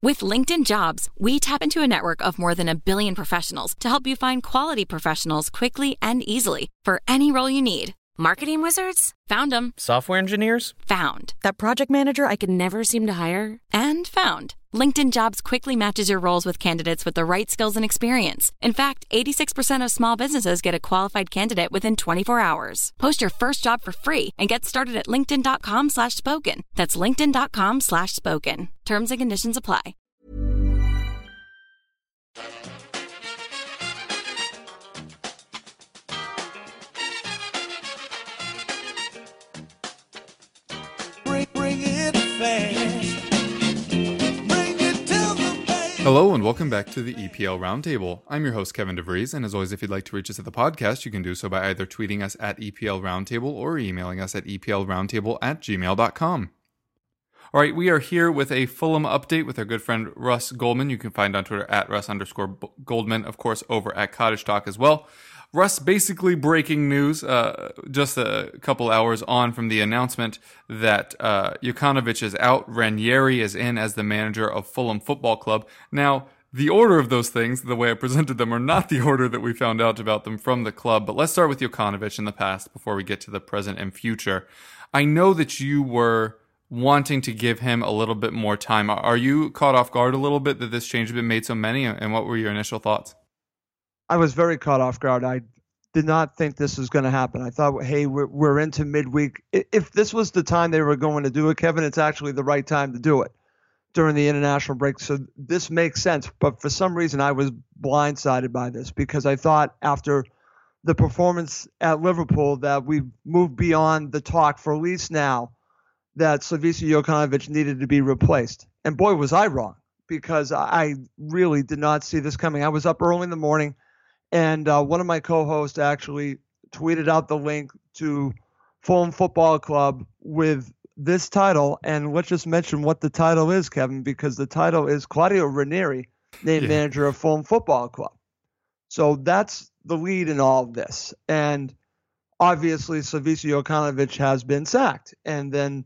With LinkedIn Jobs, we tap into a network of more than 1 billion professionals to help you find quality professionals quickly and easily for any role you need. Marketing wizards? Found them. Software engineers? Found. That project manager I could never seem to hire? And found. LinkedIn Jobs quickly matches your roles with candidates with the right skills and experience. In fact, 86% of small businesses get a qualified candidate within 24 hours. Post your first job for free and get started at linkedin.com/spoken. That's linkedin.com/spoken. Terms and conditions apply. Hello and welcome back to the EPL Roundtable. I'm your host, Kevin DeVries, and as always, if you'd like to reach us at the podcast, you can do so by either tweeting us at EPL Roundtable or emailing us at eplroundtable@gmail.com. All right, we are here with a Fulham update with our good friend Russ Goldman. You can find on Twitter at Russ_Goldman, of course, over at Cottage Talk as well. Russ, basically breaking news just a couple hours on from the announcement that Jokanovic is out, Ranieri is in as the manager of Fulham Football Club. Now, the order of those things, the way I presented them, are not the order that we found out about them from the club. But let's start with Jokanovic in the past before we get to the present and future. I know that you were wanting to give him a little bit more time. Are you caught off guard a little bit that this change has been made so many, and what were your initial thoughts? I was very caught off guard. I did not think this was going to happen. I thought, hey, we're into midweek. If this was the time they were going to do it, Kevin, it's actually the right time to do it during the international break. So this makes sense. But for some reason, I was blindsided by this because I thought after the performance at Liverpool that we moved beyond the talk for at least now that Slavisa Jokanovic needed to be replaced. And boy, was I wrong because I really did not see this coming. I was up early in the morning. And one of my co-hosts actually tweeted out the link to Fulham Football Club with this title. And let's just mention what the title is, Kevin, because the title is Claudio Ranieri, named manager of Fulham Football Club. So that's the lead in all of this. And obviously, Slavisa Jokanovic has been sacked. And then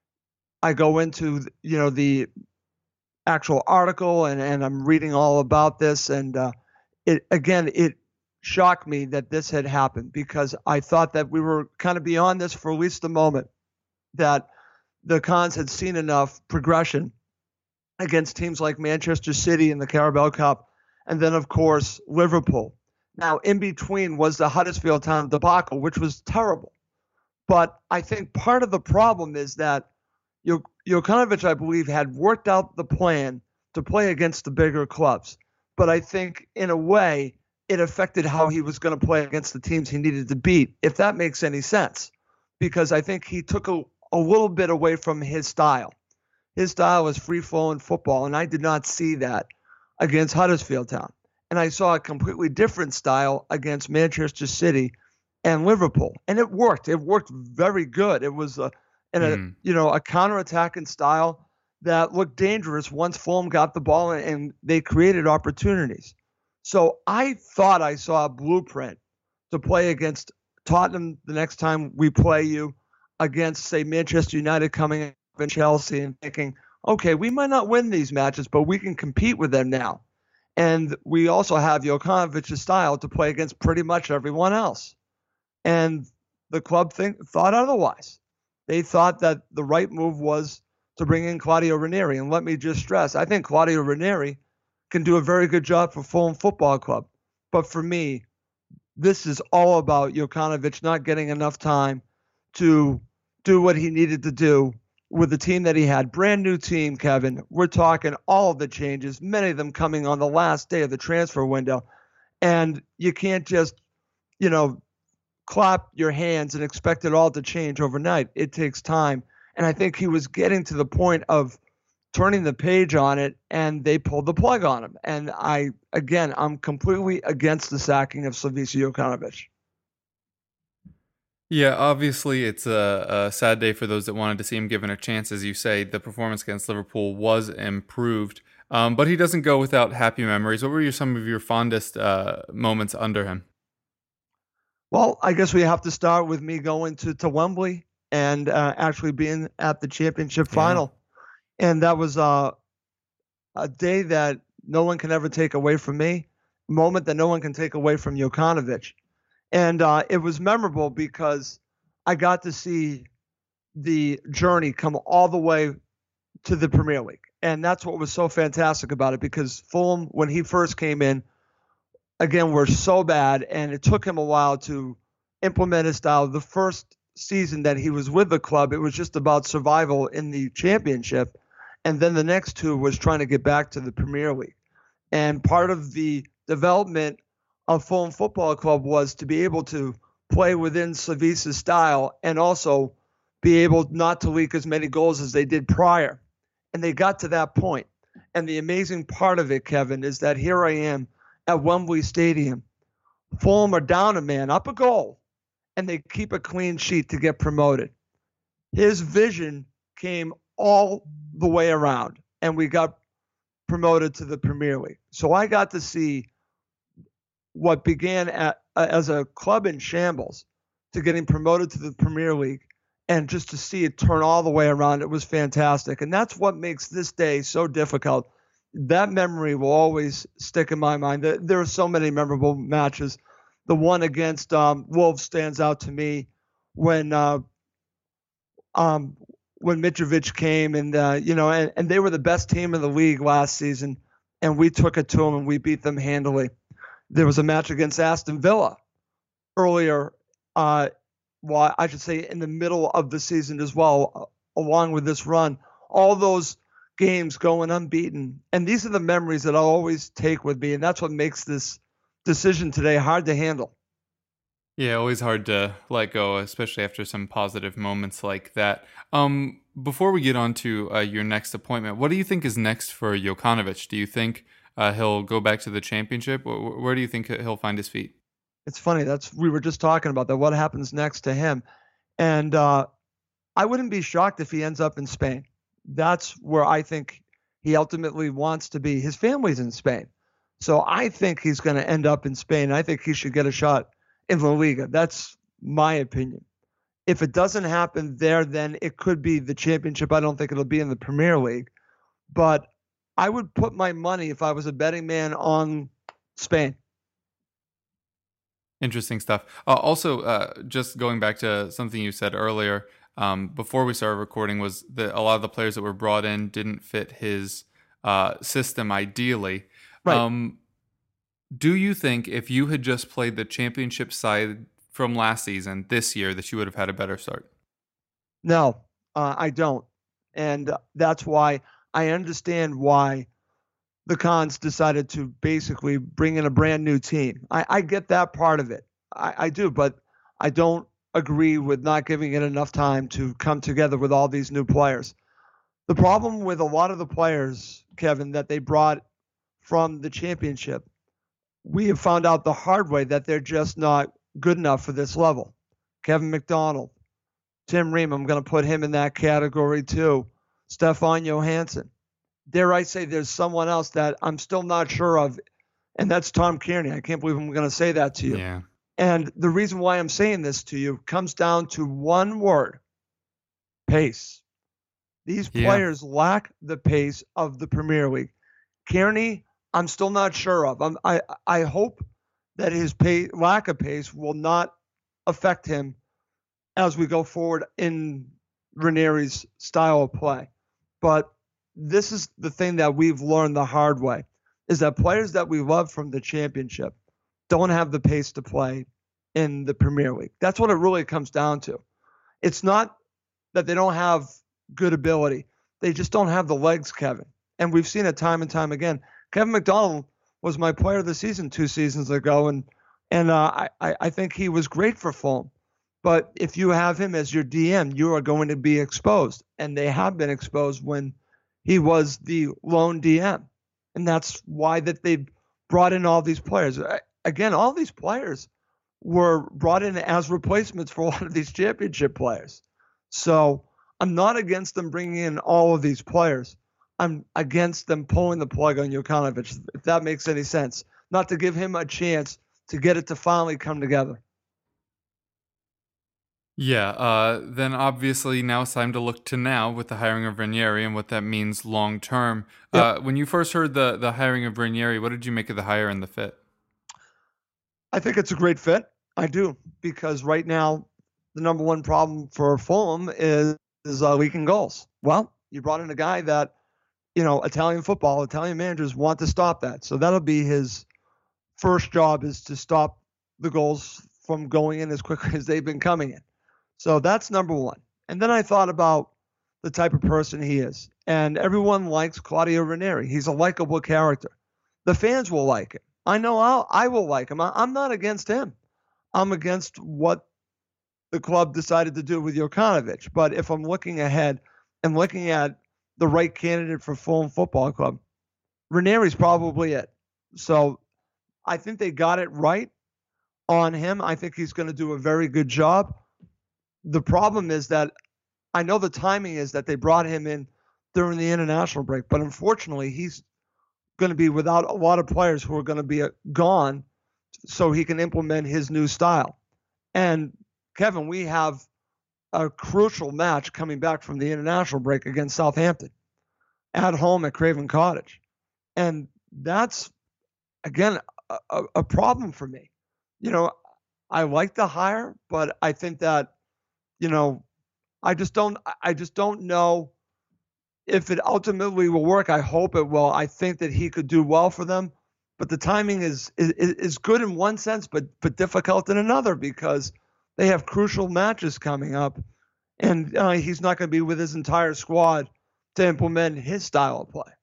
I go into, the actual article and I'm reading all about this. And it shocked me that this had happened because I thought that we were kind of beyond this for at least the moment, that the Cons had seen enough progression against teams like Manchester City in the Carabao Cup, and then, of course, Liverpool. Now, in between was the Huddersfield Town debacle, which was terrible. But I think part of the problem is that Jokanovic, I believe, had worked out the plan to play against the bigger clubs. But I think, in a way, it affected how he was going to play against the teams he needed to beat, if that makes any sense. Because I think he took a little bit away from his style. His style is free-flowing football, and I did not see that against Huddersfield Town. And I saw a completely different style against Manchester City and Liverpool. And it worked. It worked very good. It was a counter-attacking style that looked dangerous once Fulham got the ball and they created opportunities. So I thought I saw a blueprint to play against Tottenham the next time we play you, against, say, Manchester United coming up in Chelsea, and thinking, okay, we might not win these matches, but we can compete with them now. And we also have Jokanovic's style to play against pretty much everyone else. And the club thought otherwise. They thought that the right move was to bring in Claudio Ranieri. And let me just stress, I think Claudio Ranieri can do a very good job for Fulham Football Club. But for me, this is all about Jokanovic not getting enough time to do what he needed to do with the team that he had. Brand new team, Kevin. We're talking all of the changes, many of them coming on the last day of the transfer window. And you can't just, clap your hands and expect it all to change overnight. It takes time. And I think he was getting to the point of turning the page on it, and they pulled the plug on him. And I'm completely against the sacking of Slavisa Jokanovic. Yeah, obviously it's a sad day for those that wanted to see him given a chance. As you say, the performance against Liverpool was improved, but he doesn't go without happy memories. What were some of your fondest moments under him? Well, I guess we have to start with me going to Wembley and actually being at the championship final. And that was a day that no one can ever take away from me, a moment that no one can take away from Jokanovic. And it was memorable because I got to see the journey come all the way to the Premier League. And that's what was so fantastic about it, because Fulham, when he first came in, again, were so bad, and it took him a while to implement his style. The first season that he was with the club, it was just about survival in the Championship. And then the next two was trying to get back to the Premier League. And part of the development of Fulham Football Club was to be able to play within Slavisa's style and also be able not to leak as many goals as they did prior. And they got to that point. And the amazing part of it, Kevin, is that here I am at Wembley Stadium. Fulham are down a man, up a goal, and they keep a clean sheet to get promoted. His vision came all the way around, and we got promoted to the Premier League. So I got to see what began as a club in shambles to getting promoted to the Premier League, and just to see it turn all the way around, it was fantastic. And that's what makes this day so difficult. That memory will always stick in my mind. There are so many memorable matches. The one against Wolves stands out to me when Mitrovic came, and and they were the best team in the league last season, and we took it to them and we beat them handily. There was a match against Aston Villa earlier, well, I should say in the middle of the season as well, along with this run. All those games going unbeaten. And these are the memories that I'll always take with me. And that's what makes this decision today hard to handle. Yeah, always hard to let go, especially after some positive moments like that. Before we get on to your next appointment, what do you think is next for Jokanovic? Do you think he'll go back to the Championship? Where do you think he'll find his feet? It's funny. We were just talking about that. What happens next to him? And I wouldn't be shocked if he ends up in Spain. That's where I think he ultimately wants to be. His family's in Spain. So I think he's going to end up in Spain. I think he should get a shot in La Liga. That's my opinion. If it doesn't happen there, then it could be the Championship. I don't think it'll be in the Premier League. But I would put my money, if I was a betting man, on Spain. Interesting stuff. Also, just going back to something you said earlier, before we started recording, was that a lot of the players that were brought in didn't fit his system ideally. Right. Do you think if you had just played the Championship side from last season this year that you would have had a better start? No, I don't. And that's why I understand why the Khans decided to basically bring in a brand new team. I get that part of it. I do, but I don't agree with not giving it enough time to come together with all these new players. The problem with a lot of the players, Kevin, that they brought from the Championship, we have found out the hard way that they're just not good enough for this level. Kevin McDonald, Tim Ream, I'm going to put him in that category too. Stefan Johansson. Dare I say there's someone else that I'm still not sure of, and that's Tom Kearney. I can't believe I'm going to say that to you. Yeah. And the reason why I'm saying this to you comes down to one word: pace. These players lack the pace of the Premier League. Kearney, I'm still not sure of. I hope that his lack of pace will not affect him as we go forward in Ranieri's style of play. But this is the thing that we've learned the hard way, is that players that we love from the Championship don't have the pace to play in the Premier League. That's what it really comes down to. It's not that they don't have good ability. They just don't have the legs, Kevin. And we've seen it time and time again. Kevin McDonald was my player of the season 2 seasons ago, and I think he was great for Fulham. But if you have him as your DM, you are going to be exposed. And they have been exposed when he was the lone DM. And that's why that they've brought in all these players. Again, all these players were brought in as replacements for a lot of these Championship players. So I'm not against them bringing in all of these players. I'm against them pulling the plug on Jokanovic, if that makes any sense. Not to give him a chance to get it to finally come together. Yeah, then obviously now it's time to look to now with the hiring of Ranieri and what that means long term. Yep. When you first heard the hiring of Ranieri, what did you make of the hire and the fit? I think it's a great fit. I do, because right now the number one problem for Fulham is leaking goals. Well, you brought in a guy that, Italian football, Italian managers want to stop that. So that'll be his first job, is to stop the goals from going in as quickly as they've been coming in. So that's number one. And then I thought about the type of person he is. And everyone likes Claudio Ranieri. He's a likable character. The fans will like him. I know I will like him. I'm not against him. I'm against what the club decided to do with Jokanovic. But if I'm looking ahead and looking at the right candidate for Fulham Football Club, Ranieri's probably it. So I think they got it right on him. I think he's going to do a very good job. The problem is that I know the timing is that they brought him in during the international break, but unfortunately he's going to be without a lot of players who are going to be gone so he can implement his new style. And Kevin, we have a crucial match coming back from the international break against Southampton at home at Craven Cottage. And that's, again, a problem for me. I like the hire, but I think that, I just don't know if it ultimately will work. I hope it will. I think that he could do well for them, but the timing is good in one sense, but difficult in another, because they have crucial matches coming up, and he's not going to be with his entire squad to implement his style of play.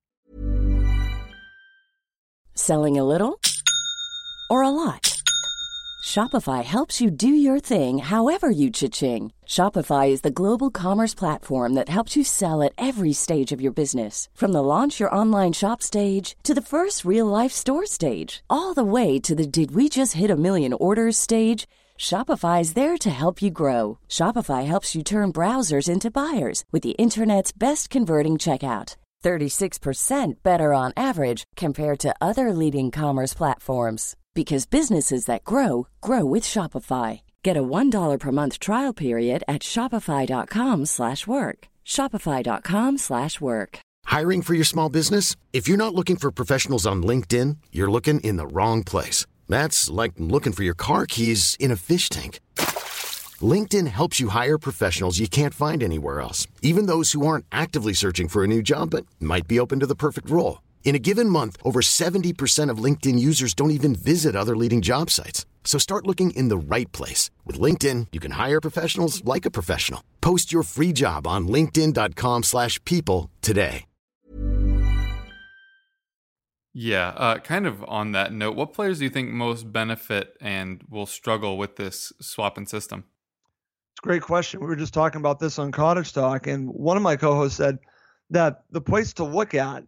Selling a little or a lot? Shopify helps you do your thing however you cha-ching. Shopify is the global commerce platform that helps you sell at every stage of your business. From the launch your online shop stage to the first real-life store stage, all the way to the did we just hit a million orders stage. Shopify is there to help you grow. Shopify helps you turn browsers into buyers with the internet's best converting checkout. 36% better on average compared to other leading commerce platforms. Because businesses that grow, grow with Shopify. Get a $1 per month trial period at shopify.com/work. Shopify.com/work. Hiring for your small business? If you're not looking for professionals on LinkedIn, you're looking in the wrong place. That's like looking for your car keys in a fish tank. LinkedIn helps you hire professionals you can't find anywhere else, even those who aren't actively searching for a new job but might be open to the perfect role. In a given month, over 70% of LinkedIn users don't even visit other leading job sites. So start looking in the right place. With LinkedIn, you can hire professionals like a professional. Post your free job on linkedin.com/people today. Yeah, kind of on that note, what players do you think most benefit and will struggle with this swapping system? It's a great question. We were just talking about this on Cottage Talk, and one of my co-hosts said that the place to look at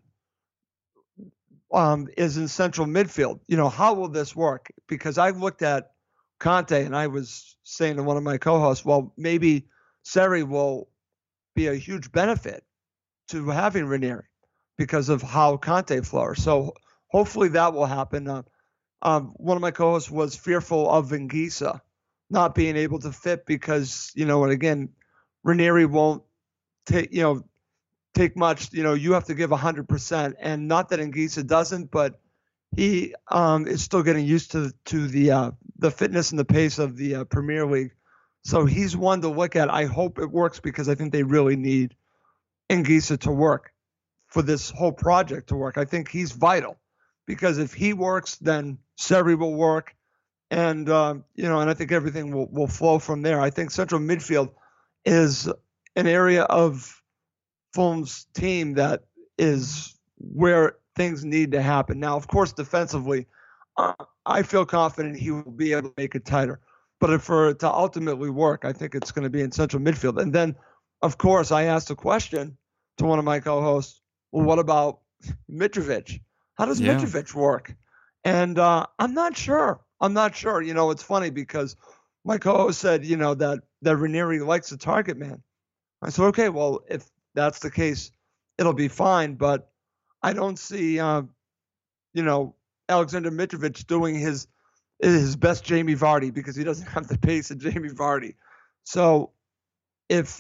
is in central midfield. How will this work? Because I looked at Conte and I was saying to one of my co-hosts, well, maybe Seri will be a huge benefit to having Ranieri because of how Conte flourished. So hopefully that will happen. One of my co-hosts was fearful of Anguissa not being able to fit because, and again, Ranieri won't take much. You have to give 100%, and not that Anguissa doesn't, but he is still getting used to the fitness and the pace of the Premier League. So he's one to look at. I hope it works because I think they really need Anguissa to work for this whole project to work. I think he's vital because if he works, then Seri will work, and and I think everything will flow from there. I think central midfield is an area of Fulham's team that is where things need to happen. Now, of course, defensively, I feel confident he will be able to make it tighter. But for it to ultimately work, I think it's going to be in central midfield. And then, of course, I asked a question to one of my co-hosts, well, what about Mitrovic? How does Mitrovic work? And I'm not sure. It's funny because my co-host said, that Ranieri likes the target man. I said, okay, well, if that's the case, it'll be fine. But I don't see, Alexander Mitrovic doing his best Jamie Vardy because he doesn't have the pace of Jamie Vardy. So if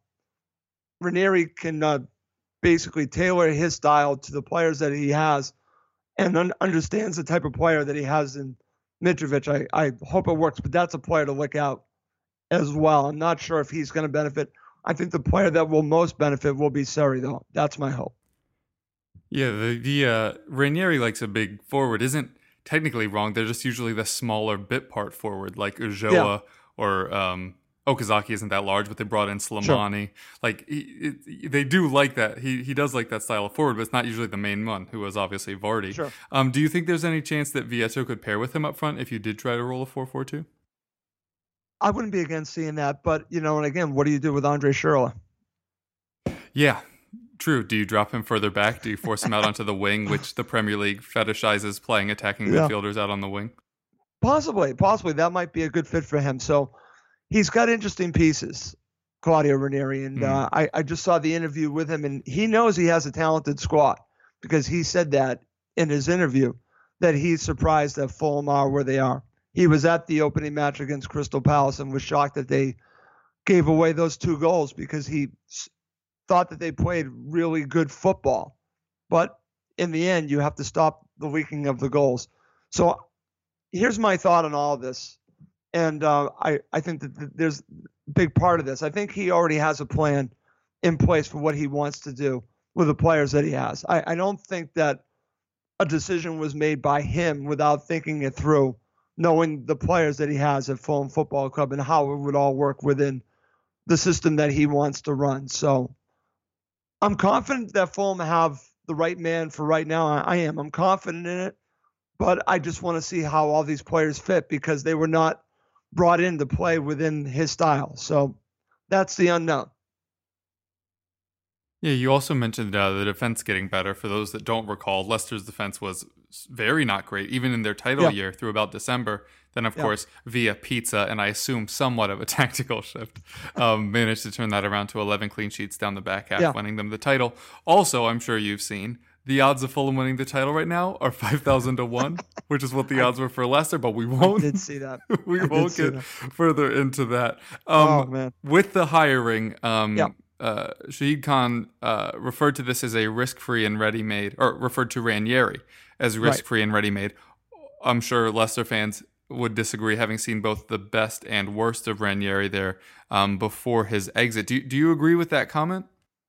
Ranieri can basically tailor his style to the players that he has and understands the type of player that he has in Mitrovic, I hope it works. But that's a player to look out as well. I'm not sure if he's going to benefit. I think the player that will most benefit will be Seri, though. That's my hope. Yeah, the Ranieri likes a big forward isn't technically wrong. They're just usually the smaller bit part forward, like Ulloa or Okazaki isn't that large, but they brought in Slimani. Sure. Like they do like that. He does like that style of forward, but it's not usually the main one, who was obviously Vardy. Sure. Do you think there's any chance that Vietto could pair with him up front if you did try to roll a 4-4-2? I wouldn't be against seeing that, but and again, what do you do with Andre Schürrle? Yeah. True. Do you drop him further back? Do you force him out onto the wing, which the Premier League fetishizes playing attacking midfielders out on the wing? Possibly. That might be a good fit for him. So he's got interesting pieces, Claudio Ranieri, and I just saw the interview with him, and he knows he has a talented squad because he said that in his interview that he's surprised that Fulham are where they are. He was at the opening match against Crystal Palace and was shocked that they gave away those 2 goals because he thought that they played really good football. But in the end, you have to stop the leaking of the goals. So here's my thought on all of this. And I think that there's a big part of this. I think he already has a plan in place for what he wants to do with the players that he has. I don't think that a decision was made by him without thinking it through, knowing the players that he has at Fulham Football Club and how it would all work within the system that he wants to run. So I'm confident that Fulham have the right man for right now. I am. I'm confident in it, but I just want to see how all these players fit because they were not brought in to play within his style. So that's the unknown. Yeah, you also mentioned the defense getting better. For those that don't recall, Leicester's defense was very not great, even in their title year through about December. Then, of course, via pizza, and I assume somewhat of a tactical shift, managed to turn that around to 11 clean sheets down the back half, winning them the title. Also, I'm sure you've seen, the odds of Fulham winning the title right now are 5,000 to 1, which is what the odds were for Leicester, but we won't. I did see that. We won't get further into that. Man. With the hiring, Shahid Khan referred to this as a risk-free and ready-made, or referred to Ranieri as risk-free and ready-made. I'm sure Leicester fans would disagree, having seen both the best and worst of Ranieri there before his exit. Do you agree with that comment?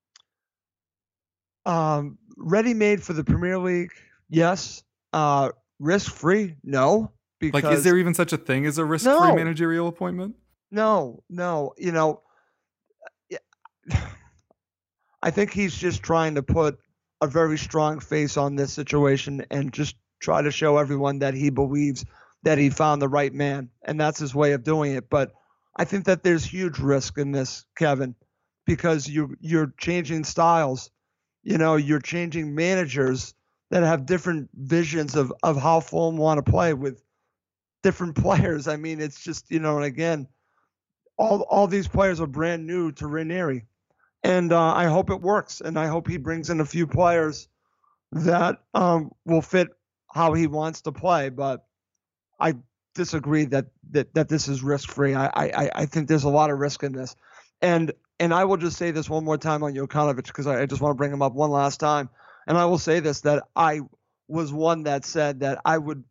Ready-made for the Premier League, yes. Risk-free, no. Because is there even such a thing as a risk-free managerial appointment? No. I think he's just trying to put a very strong face on this situation and just try to show everyone that he believes that he found the right man, and that's his way of doing it. But I think that there's huge risk in this, Kevin, because you're changing styles. You're changing managers that have different visions of how Fulham want to play with different players. I mean, it's just, and again, all these players are brand new to Ranieri. And I hope it works, and I hope he brings in a few players that will fit how he wants to play. But I disagree that this is risk-free. I think there's a lot of risk in this. And I will just say this one more time on Jokanovic because I just want to bring him up one last time. And I will say this, that I was one that said that I would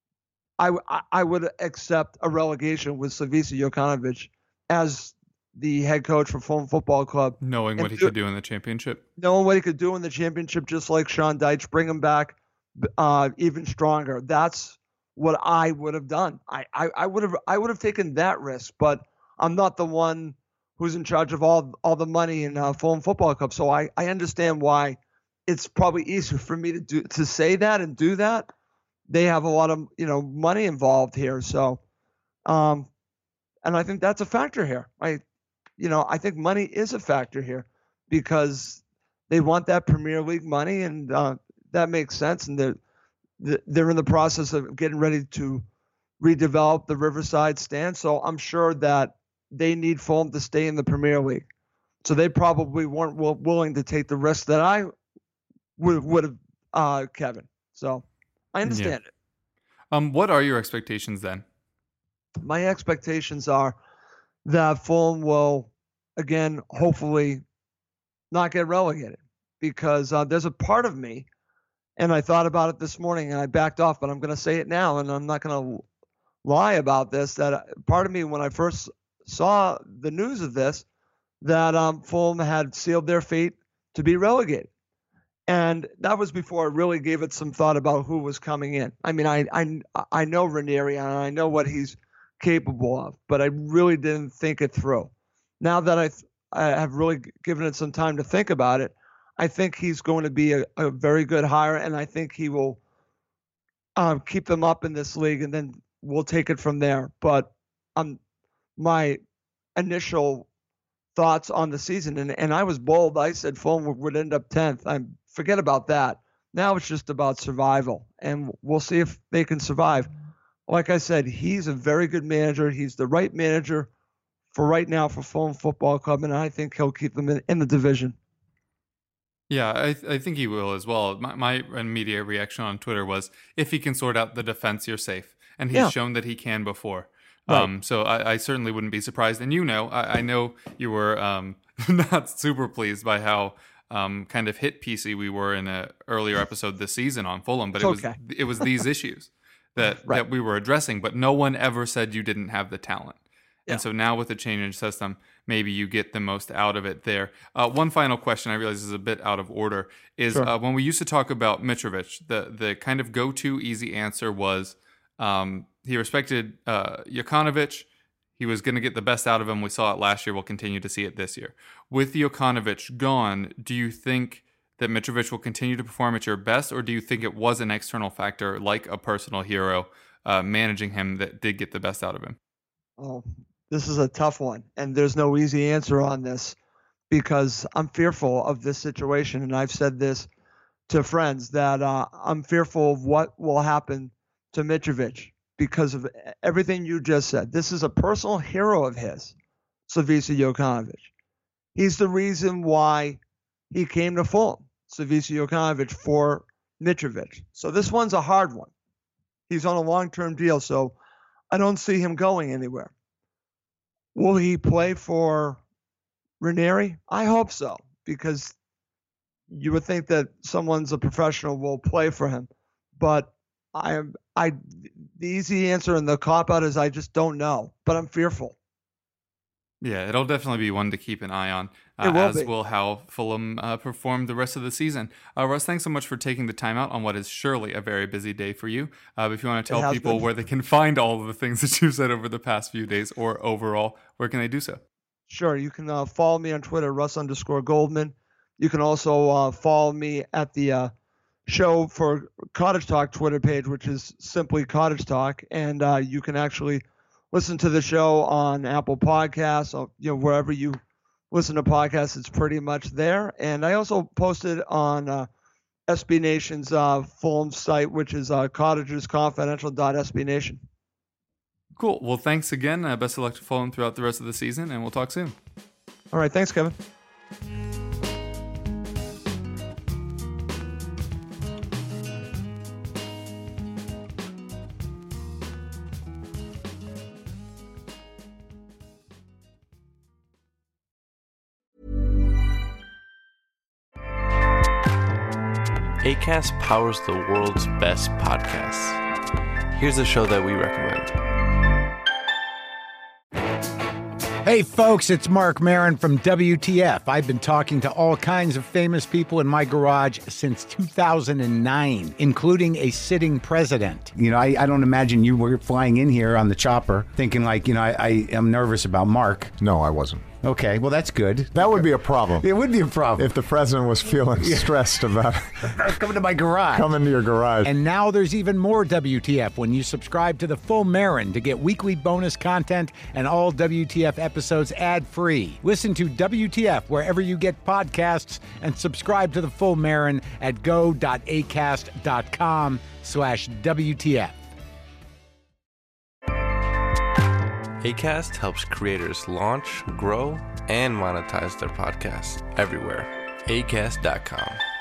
accept a relegation with Slavisa Jokanovic as the head coach for Fulham Football Club. Knowing what he could do in the championship. Knowing what he could do in the championship, just like Sean Dyche, bring him back even stronger. That's what I would have done. I would have taken that risk, but I'm not the one who's in charge of all the money in Fulham Football Club. So I understand why it's probably easier for me to say that and do that. They have a lot of money involved here. So and I think that's a factor here. I think money is a factor here because they want that Premier League money, and that makes sense. And they're in the process of getting ready to redevelop the Riverside stand. So I'm sure that they need Fulham to stay in the Premier League. So they probably weren't willing to take the risk that I would have, Kevin. So I understand it. What are your expectations then? My expectations are that Fulham will, again, hopefully not get relegated, because there's a part of me, and I thought about it this morning and I backed off, but I'm going to say it now, and I'm not going to lie about this, that part of me, when I first saw the news of this, that Fulham had sealed their fate to be relegated. And that was before I really gave it some thought about who was coming in. I mean, I know Ranieri and I know what he's capable of, but I really didn't think it through. Now that I have really given it some time to think about it, I think he's going to be a very good hire, and I think he will keep them up in this league, and then we'll take it from there. But my initial thoughts on the season, and I was bold. I said Fulham would end up 10th. Forget about that. Now it's just about survival, and we'll see if they can survive. Like I said, he's a very good manager. He's the right manager for right now for Fulham Football Club, and I think he'll keep them in the division. Yeah, I think he will as well. My immediate reaction on Twitter was, if he can sort out the defense, you're safe. And he's shown that he can before. Right. So I certainly wouldn't be surprised. And I know you were not super pleased by how kind of hit piecey we were in an earlier episode this season on Fulham, but it was these issues that we were addressing, but no one ever said you didn't have the talent. Yeah. And so now with the change in system, maybe you get the most out of it there. One final question, I realize is a bit out of order, is when we used to talk about Mitrovic, the kind of go-to easy answer was he respected Jokanovic. He was going to get the best out of him. We saw it last year. We'll continue to see it this year. With Jokanovic gone, do you think that Mitrovic will continue to perform at your best, or do you think it was an external factor like a personal hero managing him that did get the best out of him? Oh, this is a tough one, and there's no easy answer on this, because I'm fearful of this situation, and I've said this to friends that I'm fearful of what will happen to Mitrovic because of everything you just said. This is a personal hero of his, Slavisa Jokanovic. He's the reason why he came to Fulham, Slavisa Jokanovic, for Mitrovic. So this one's a hard one. He's on a long-term deal, so I don't see him going anywhere. Will he play for Ranieri? I hope so, because you would think that someone's a professional will play for him. But the easy answer and the cop-out is I just don't know, but I'm fearful. Yeah, it'll definitely be one to keep an eye on, as will how Fulham perform the rest of the season. Russ, thanks so much for taking the time out on what is surely a very busy day for you. If you want to tell people where they can find all of the things that you've said over the past few days or overall, where can they do so? Sure. You can follow me on Twitter, Russ_Goldman. You can also follow me at the show for Cottage Talk Twitter page, which is simply Cottage Talk. And you can actually listen to the show on Apple Podcasts, or, wherever you listen to podcasts, it's pretty much there. And I also posted on SB Nation's Fulham site, which is cottagersconfidential.sbnation. Cool. Well, thanks again. Best of luck to Fulham throughout the rest of the season, and we'll talk soon. All right. Thanks, Kevin. Acast powers the world's best podcasts. Here's a show that we recommend. Hey folks, it's Mark Maron from WTF. I've been talking to all kinds of famous people in my garage since 2009, including a sitting president. I don't imagine you were flying in here on the chopper thinking I am nervous about Mark. No, I wasn't. Okay, well, that's good. That would be a problem. It would be a problem. If the president was feeling stressed about coming to my garage. Coming to your garage. And now there's even more WTF when you subscribe to the Full Marin to get weekly bonus content and all WTF episodes ad-free. Listen to WTF wherever you get podcasts and subscribe to the Full Marin at go.acast.com/WTF. Acast helps creators launch, grow, and monetize their podcasts everywhere. Acast.com.